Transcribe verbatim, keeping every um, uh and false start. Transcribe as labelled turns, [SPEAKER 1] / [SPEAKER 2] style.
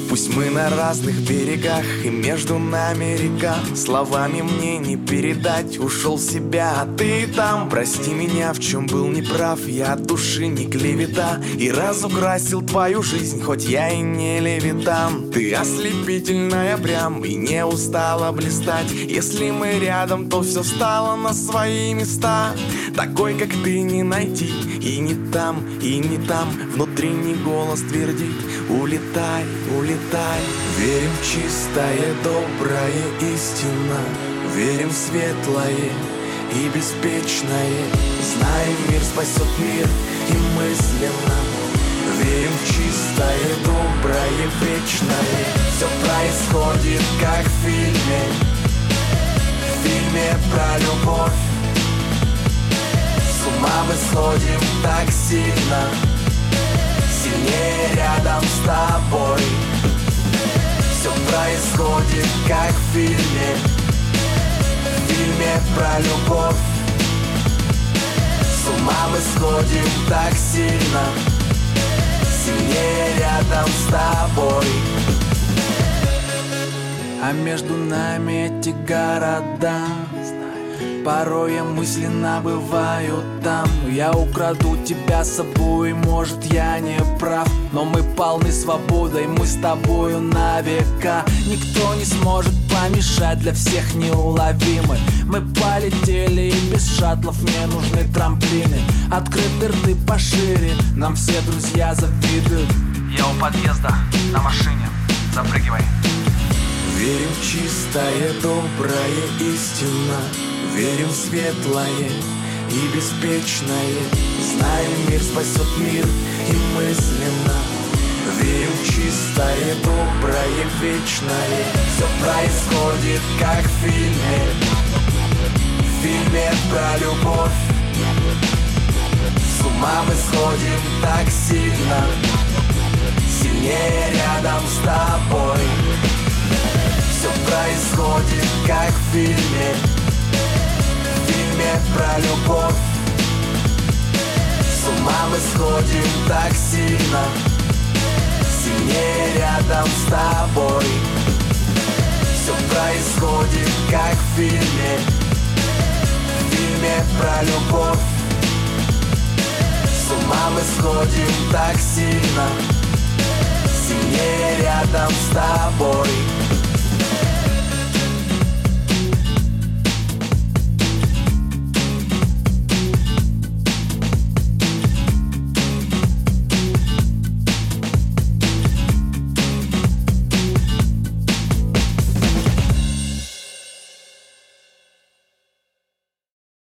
[SPEAKER 1] Пусть мы на разных берегах, и между нами река. Словами мне не передать, ушел в себя, а ты там. Прости меня, в чем был неправ, я от души не клевета. И разукрасил твою жизнь, хоть я и не левитан. Ты ослепительная прям, и не устала блистать. Если мы рядом, то все встало на свои места. Такой, как ты, не найти, и не там, и не там. Внутренний голос твердит: улетай, улетай. Верим в чистое, доброе, истина. Верим в светлое и беспечное. Знаем, мир спасет мир и мысленно. Верим в чистое, доброе, вечное. Все происходит, как в фильме. В фильме про любовь. С ума мы сходим так сильно, сильнее рядом с тобой. Все происходит, как в фильме. В фильме про любовь. С ума мы сходим так сильно, сильнее рядом с тобой. А между нами эти города, порой я мысленно бываю там. Я украду тебя с собой, может я не прав, но мы полны свободой, мы с тобою на века. Никто не сможет помешать, для всех неуловимы. Мы полетели и без шаттлов не нужны трамплины. Открыты рты пошире, нам все друзья завидуют.
[SPEAKER 2] Я у подъезда, на машине, запрыгивай.
[SPEAKER 1] Верим в чистое, доброе, истина. Верим в светлое и беспечное. Знаем, мир спасет мир и мысленно. Верим в чистое, доброе, вечное. Все происходит, как в фильме. В фильме про любовь. С ума мы сходим так сильно, сильнее рядом с тобой. Все происходит, как в фильме. В фильме про любовь. С ума мы сходим так сильно, сильнее рядом с тобой. Все происходит, как в фильме. В фильме про любовь. С ума мы сходим так сильно, сильнее рядом с тобой.